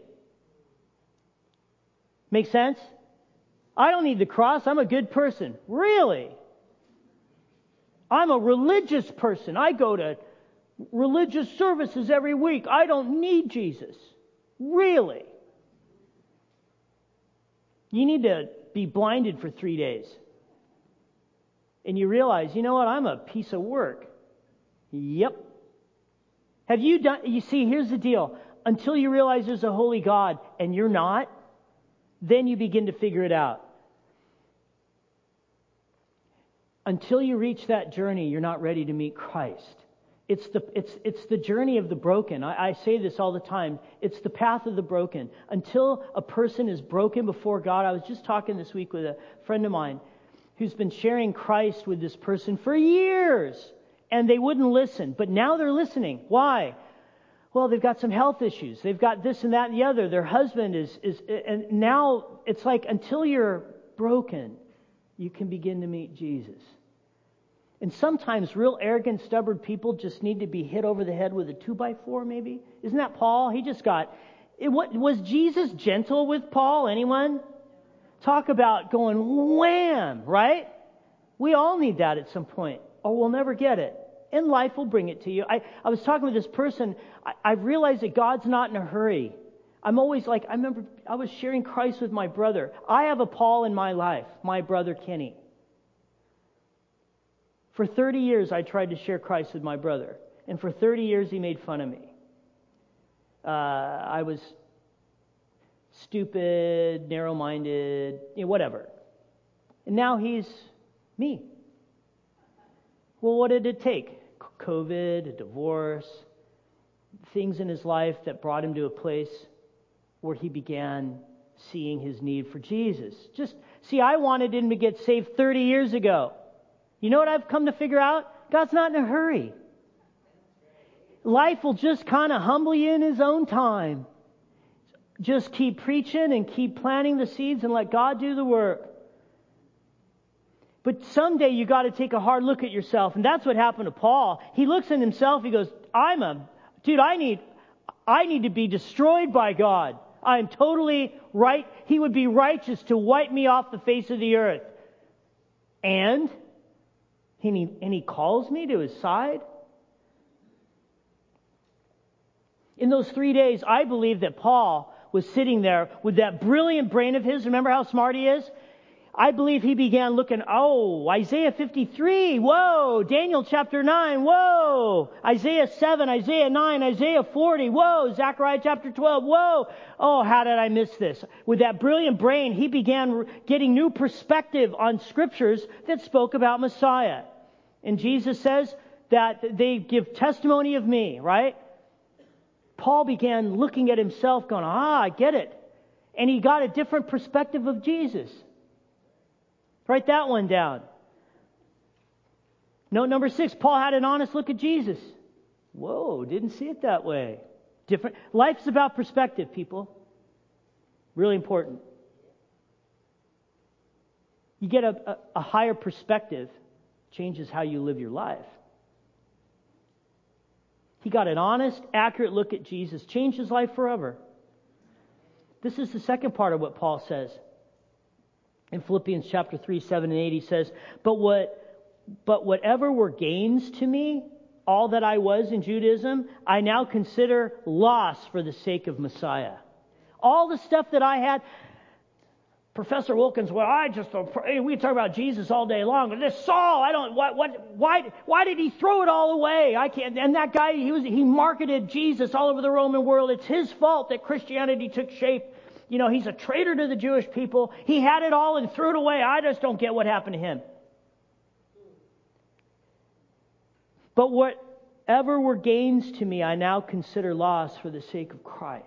Make sense? I don't need the cross. I'm a good person. Really? I'm a religious person. I go to religious services every week. I don't need Jesus. Really? You need to be blinded for three days. And you realize, you know what? I'm a piece of work. Yep. Have you done, you see, here's the deal. Until you realize there's a holy God and you're not, then you begin to figure it out. Until you reach that journey, you're not ready to meet Christ. It's the it's it's the journey of the broken. I, I say this all the time. It's the path of the broken. Until a person is broken before God. I was just talking this week with a friend of mine who's been sharing Christ with this person for years, and they wouldn't listen. But now they're listening. Why? Well, they've got some health issues. They've got this and that and the other. Their husband is is and now it's like until you're broken, you can begin to meet Jesus. And sometimes real arrogant, stubborn people just need to be hit over the head with a two by four, maybe. Isn't that Paul? He just got... It, what, was Jesus gentle with Paul? Anyone? Talk about going wham, right? We all need that at some point, or we'll never get it. And life will bring it to you. I, I was talking with this person. I, I realized that God's not in a hurry. I'm always like, I remember I was sharing Christ with my brother. I have a Paul in my life, my brother Kenny. For thirty years, I tried to share Christ with my brother. And for thirty years, he made fun of me. Uh, I was stupid, narrow-minded, you know, whatever. And now he's me. Well, what did it take? COVID, a divorce, things in his life that brought him to a place where he began seeing his need for Jesus. Just, see, I wanted him to get saved thirty years ago. You know what I've come to figure out? God's not in a hurry. Life will just kind of humble you in his own time. Just keep preaching and keep planting the seeds and let God do the work. But someday you got to take a hard look at yourself. And that's what happened to Paul. He looks at himself, he goes, I'm a, dude, I need, I need to be destroyed by God. I'm totally right. He would be righteous to wipe me off the face of the earth. And... And he, and he calls me to his side. In those three days, I believe that Paul was sitting there with that brilliant brain of his. Remember how smart he is? I believe he began looking, oh, Isaiah fifty-three, whoa, Daniel chapter nine, whoa, Isaiah seven, Isaiah nine, Isaiah forty, whoa, Zechariah chapter twelve, whoa. Oh, how did I miss this? With that brilliant brain, he began getting new perspective on scriptures that spoke about Messiah. And Jesus says that they give testimony of me, right? Paul began looking at himself going, ah, I get it. And he got a different perspective of Jesus. Write that one down. Note number six, Paul had an honest look at Jesus. Whoa, didn't see it that way. Different. Life's about perspective, people. Really important. You get a, a, a higher perspective, changes how you live your life. He got an honest, accurate look at Jesus, changed his life forever. This is the second part of what Paul says. In Philippians chapter three, seven, and eight, he says, But what, but whatever were gains to me, all that I was in Judaism, I now consider loss for the sake of Messiah. All the stuff that I had, Professor Wilkins, well, I just don't, we talk about Jesus all day long. But this Saul, I don't, what, what, why, why did he throw it all away? I can't. And that guy, he was, he marketed Jesus all over the Roman world. It's his fault that Christianity took shape. You know, he's a traitor to the Jewish people. He had it all and threw it away. I just don't get what happened to him. But whatever were gains to me, I now consider loss for the sake of Christ.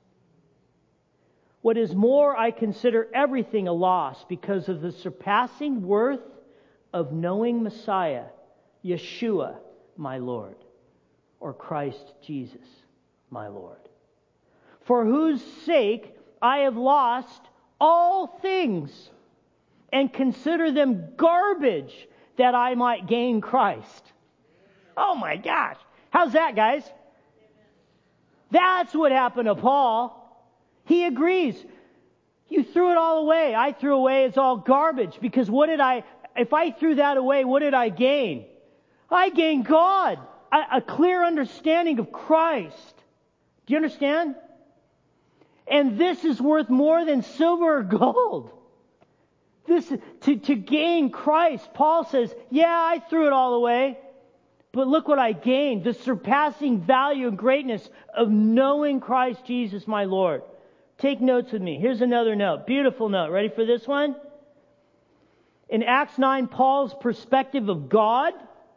What is more, I consider everything a loss because of the surpassing worth of knowing Messiah, Yeshua, my Lord, or Christ Jesus, my Lord, for whose sake I have lost all things and consider them garbage that I might gain Christ. Oh my gosh. How's that, guys? That's what happened to Paul. He agrees. You threw it all away. I threw away. It's all garbage. Because what did I, if I threw that away, what did I gain? I gained God. A, a clear understanding of Christ. Do you understand? And this is worth more than silver or gold. This to, to gain Christ. Paul says, yeah, I threw it all away. But look what I gained. The surpassing value and greatness of knowing Christ Jesus, my Lord. Take notes with me. Here's another note. Beautiful note. Ready for this one? In Acts nine, Paul's perspective of God,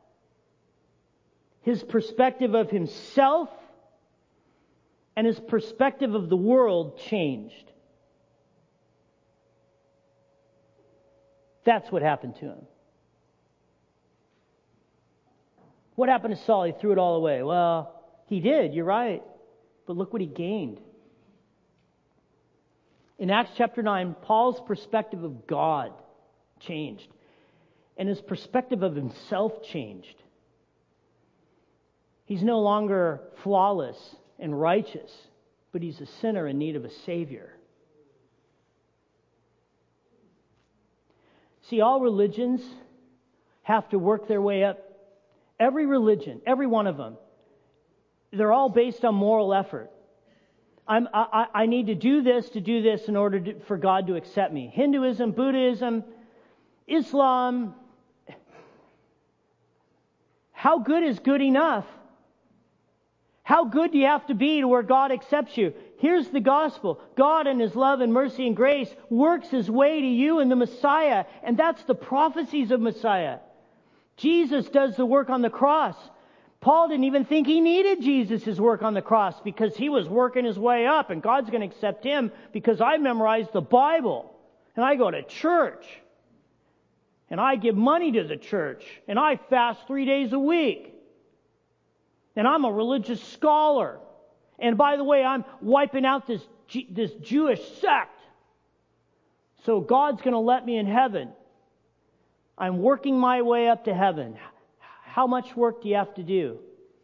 his perspective of himself, and his perspective of the world changed. That's what happened to him. What happened to Saul? He threw it all away. Well, he did, you're right. But look what he gained. In Acts chapter nine, Paul's perspective of God changed. And his perspective of himself changed. He's no longer flawless and righteous, but he's a sinner in need of a Savior. See, all religions have to work their way up. Every religion, every one of them, they're all based on moral effort. I'm, I, I need to do this to do this in order to, for God to accept me. Hinduism, Buddhism, Islam. How good is good enough? How good do you have to be to where God accepts you? Here's the gospel. God in His love and mercy and grace works His way to you in the Messiah. And that's the prophecies of Messiah. Jesus does the work on the cross. Paul didn't even think he needed Jesus' work on the cross because he was working his way up and God's going to accept him because I memorized the Bible and I go to church and I give money to the church and I fast three days a week and I'm a religious scholar. And by the way, I'm wiping out this, this Jewish sect. So God's going to let me in heaven. I'm working my way up to heaven. How much work do you have to do?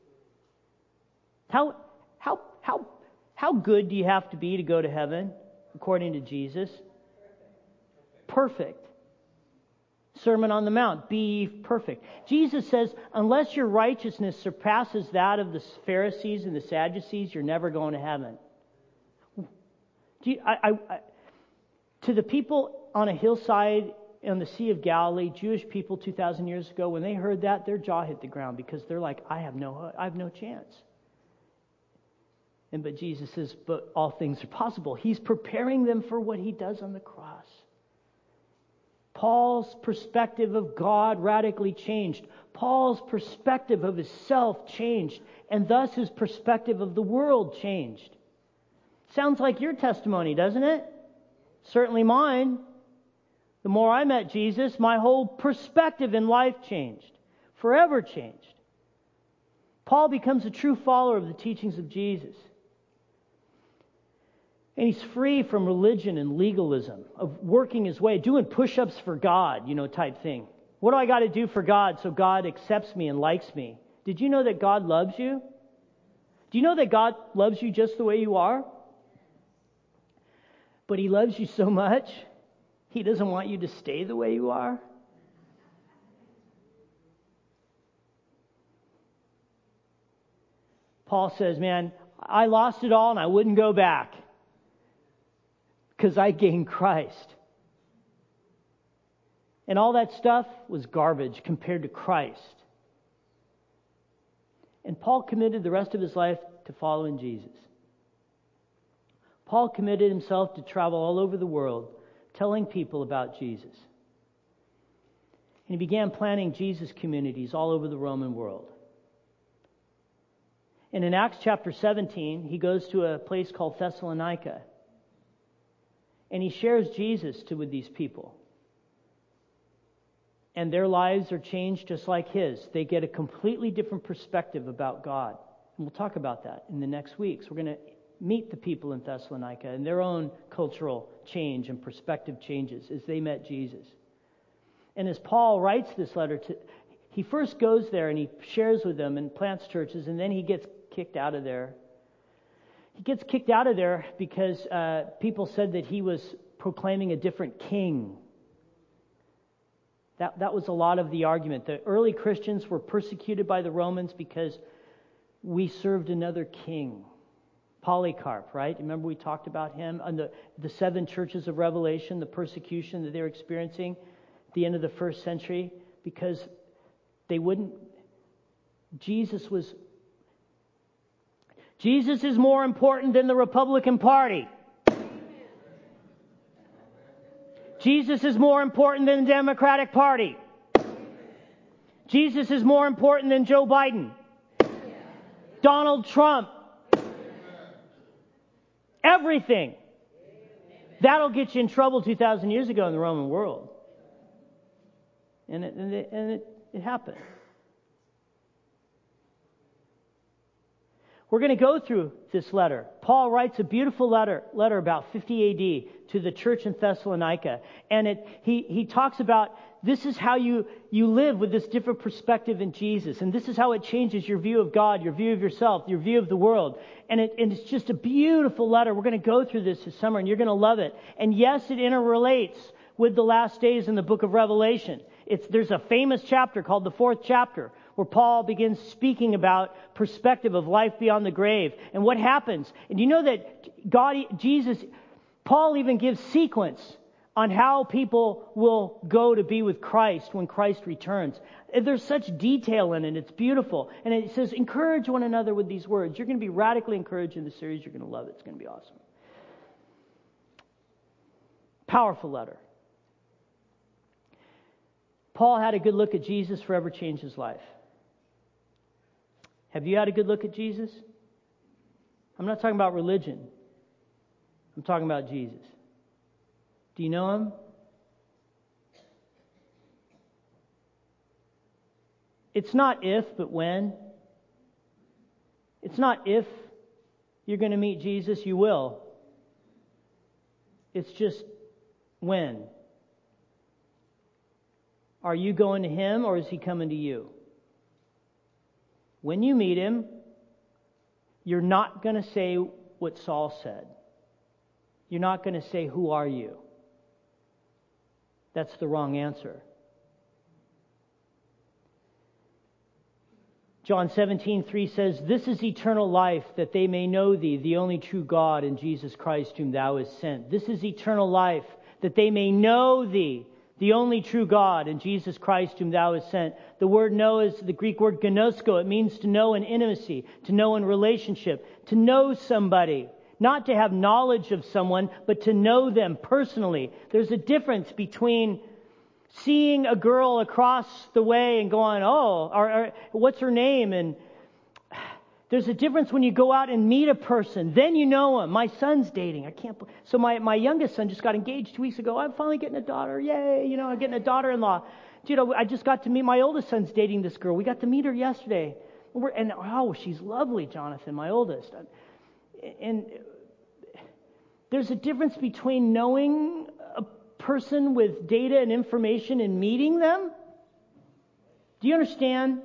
How, how, how, how good do you have to be to go to heaven, according to Jesus? Perfect. Sermon on the Mount, be ye perfect. Jesus says, unless your righteousness surpasses that of the Pharisees and the Sadducees, you're never going to heaven. Do you, I, I, I, to the people on a hillside on the Sea of Galilee, Jewish people two thousand years ago, when they heard that, their jaw hit the ground because they're like, I have no, I have no chance. And but Jesus says, but all things are possible. He's preparing them for what he does on the cross. Paul's perspective of God radically changed. Paul's perspective of himself changed. And thus his perspective of the world changed. Sounds like your testimony, doesn't it? Certainly mine. The more I met Jesus, my whole perspective in life changed. Forever changed. Paul becomes a true follower of the teachings of Jesus. And he's free from religion and legalism, of working his way, doing push-ups for God, you know, type thing. What do I got to do for God so God accepts me and likes me? Did you know that God loves you? Do you know that God loves you just the way you are? But he loves you so much, he doesn't want you to stay the way you are. Paul says, man, I lost it all and I wouldn't go back. Because I gained Christ. And all that stuff was garbage compared to Christ. And Paul committed the rest of his life to following Jesus. Paul committed himself to travel all over the world, telling people about Jesus. And he began planting Jesus communities all over the Roman world. And in Acts chapter seventeen, he goes to a place called Thessalonica. And he shares Jesus to with these people. And their lives are changed just like his. They get a completely different perspective about God. And we'll talk about that in the next weeks. We're going to meet the people in Thessalonica and their own cultural change and perspective changes as they met Jesus. And as Paul writes this letter, to, he first goes there and he shares with them and plants churches, and then he gets kicked out of there. He gets kicked out of there because uh, people said that he was proclaiming a different king. That, that was a lot of the argument. The early Christians were persecuted by the Romans because we served another king. Polycarp, right? Remember we talked about him? And the, the seven churches of Revelation, the persecution that they were experiencing at the end of the first century because they wouldn't... Jesus was... Jesus is more important than the Republican Party. Jesus is more important than the Democratic Party. Jesus is more important than Joe Biden. Donald Trump. Everything. That'll get you in trouble two thousand years ago in the Roman world. And it, and it, and it, it happened. We're going to go through this letter. Paul writes a beautiful letter, letter about fifty A D to the church in Thessalonica. And it, he, he talks about this is how you, you live with this different perspective in Jesus. And this is how it changes your view of God, your view of yourself, your view of the world. And, it, and it's just a beautiful letter. We're going to go through this this summer and you're going to love it. And yes, it interrelates with the last days in the book of Revelation. It's, there's a famous chapter called the fourth chapter, where Paul begins speaking about perspective of life beyond the grave and what happens. And you know that God, Jesus, Paul even gives sequence on how people will go to be with Christ when Christ returns. And there's such detail in it. It's beautiful. And it says, encourage one another with these words. You're going to be radically encouraged in the series. You're going to love it. It's going to be awesome. Powerful letter. Paul had a good look at Jesus, forever changed his life. Have you had a good look at Jesus? I'm not talking about religion. I'm talking about Jesus. Do you know him? It's not if, but when. It's not if you're going to meet Jesus, you will. It's just when. Are you going to him or is he coming to you? When you meet him, you're not going to say what Saul said. You're not going to say, who are you? That's the wrong answer. John seventeen three says, "This is eternal life, that they may know thee, the only true God, and Jesus Christ whom thou hast sent." This is eternal life, that they may know thee, the only true God, and Jesus Christ whom thou hast sent. The word know is the Greek word gnosko. It means to know in intimacy, to know in relationship, to know somebody. Not to have knowledge of someone, but to know them personally. There's a difference between seeing a girl across the way and going, oh, or, or, what's her name? And there's a difference when you go out and meet a person. Then you know him. My son's dating. I can't. So my, my youngest son just got engaged two weeks ago. I'm finally getting a daughter. Yay! You know, I'm getting a daughter-in-law. You know, I just got to meet my oldest son's dating this girl. We got to meet her yesterday. And, we're, and oh, she's lovely, Jonathan, my oldest. And there's a difference between knowing a person with data and information and meeting them. Do you understand?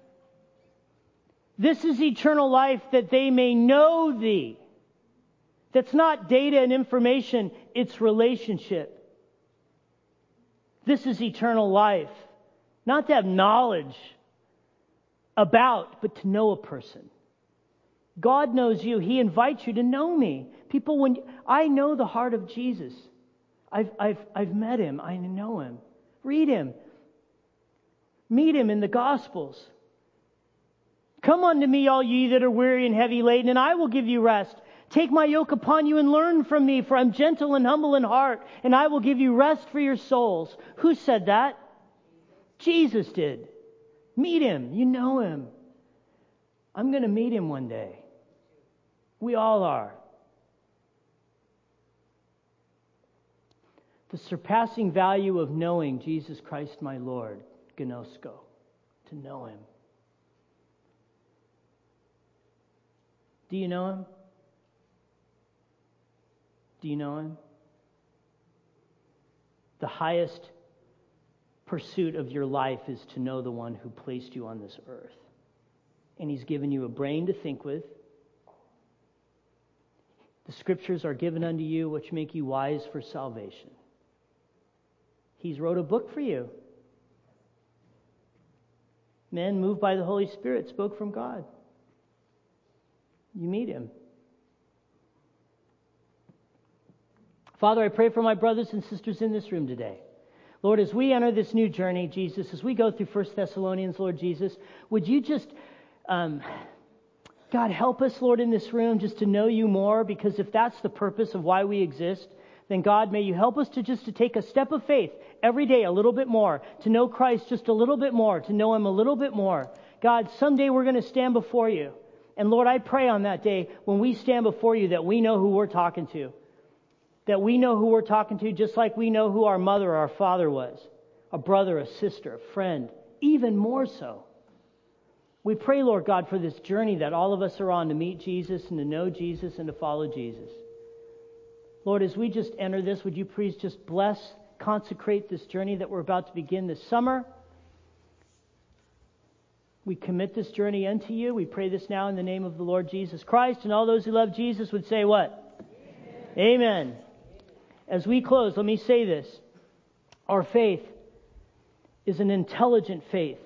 This is eternal life, that they may know thee. That's not data and information, it's relationship. This is eternal life. Not to have knowledge about, but to know a person. God knows you. He invites you to know me. People, when I know the heart of Jesus, I've I've I've met him. I know him. Read him. Meet him in the Gospels. Come unto me, all ye that are weary and heavy laden, and I will give you rest. Take my yoke upon you and learn from me, for I'm gentle and humble in heart, and I will give you rest for your souls. Who said that? Jesus did. Meet him. You know him. I'm going to meet him one day. We all are. The surpassing value of knowing Jesus Christ my Lord, gnosko, to know him. Do you know him? Do you know him? The highest pursuit of your life is to know the one who placed you on this earth. And he's given you a brain to think with. The scriptures are given unto you which make you wise for salvation. He's wrote a book for you. Men moved by the Holy Spirit spoke from God. You meet him. Father, I pray for my brothers and sisters in this room today. Lord, as we enter this new journey, Jesus, as we go through First Thessalonians, Lord Jesus, would you just, um, God, help us, Lord, in this room just to know you more, because if that's the purpose of why we exist, then God, may you help us to just to take a step of faith every day a little bit more, to know Christ just a little bit more, to know him a little bit more. God, someday we're going to stand before you. And Lord, I pray on that day when we stand before you that we know who we're talking to. That we know who we're talking to just like we know who our mother or our father was. A brother, a sister, a friend, even more so. We pray, Lord God, for this journey that all of us are on to meet Jesus and to know Jesus and to follow Jesus. Lord, as we just enter this, would you please just bless, consecrate this journey that we're about to begin this summer. We commit this journey unto you. We pray this now in the name of the Lord Jesus Christ. And all those who love Jesus would say what? Amen. Amen. As we close, let me say this. Our faith is an intelligent faith.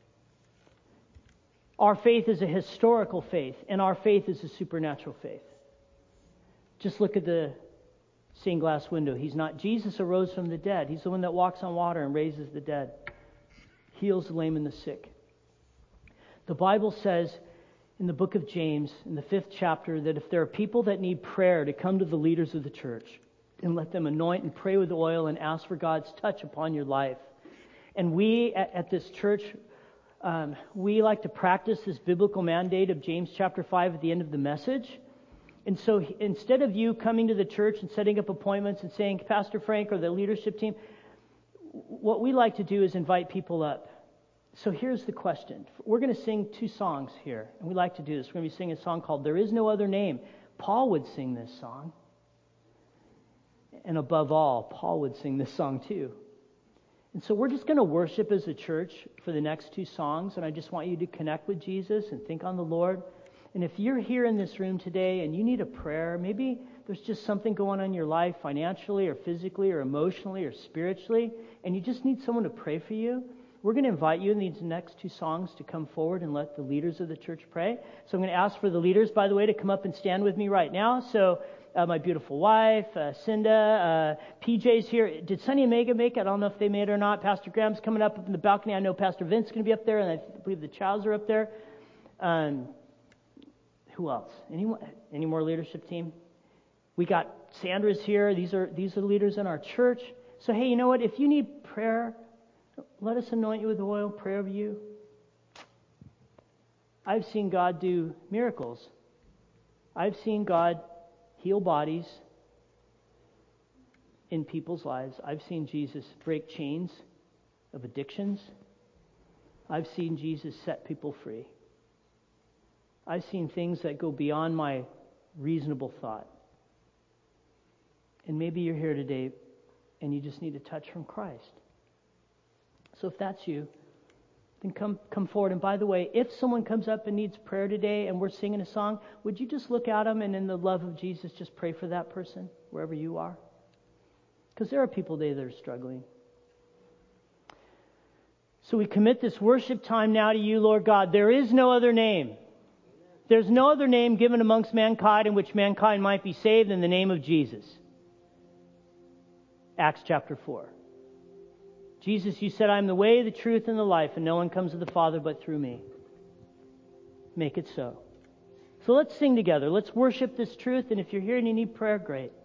Our faith is a historical faith, and our faith is a supernatural faith. Just look at the stained glass window. He's not, Jesus arose from the dead. He's the one that walks on water and raises the dead, heals the lame and the sick. The Bible says in the book of James, in the fifth chapter, that if there are people that need prayer, to come to the leaders of the church and let them anoint and pray with oil and ask for God's touch upon your life. And we at, at this church, um, we like to practice this biblical mandate of James chapter five at the end of the message. And so instead of you coming to the church and setting up appointments and saying, Pastor Frank or the leadership team, what we like to do is invite people up. So here's the question. We're going to sing two songs here, and we like to do this. We're going to be singing a song called There Is No Other Name. Paul would sing this song. And above all, Paul would sing this song too. And so we're just going to worship as a church for the next two songs, and I just want you to connect with Jesus and think on the Lord. And if you're here in this room today and you need a prayer, maybe there's just something going on in your life financially or physically or emotionally or spiritually, and you just need someone to pray for you, we're going to invite you in these next two songs to come forward and let the leaders of the church pray. So I'm going to ask for the leaders, by the way, to come up and stand with me right now. So uh, my beautiful wife, uh, Cinda, uh, P J's here. Did Sunny and Mega make it? I don't know if they made it or not. Pastor Graham's coming up, up in the balcony. I know Pastor Vince is going to be up there, and I believe the Childs are up there. Um, who else? Any, any more leadership team? We got Sandra's here. These are these are leaders in our church. So hey, you know what? If you need prayer, let us anoint you with oil, pray over you. I've seen God do miracles. I've seen God heal bodies in people's lives. I've seen Jesus break chains of addictions. I've seen Jesus set people free. I've seen things that go beyond my reasonable thought. And maybe you're here today and you just need a touch from Christ. So if that's you, then come come forward. And by the way, if someone comes up and needs prayer today and we're singing a song, would you just look at them and in the love of Jesus just pray for that person wherever you are? Because there are people today that are struggling. So we commit this worship time now to you, Lord God. There is no other name. There's no other name given amongst mankind in which mankind might be saved than the name of Jesus. Acts chapter four. Jesus, you said, I am the way, the truth, and the life, and no one comes to the Father but through me. Make it so. So let's sing together. Let's worship this truth, and if you're here and you need prayer, great.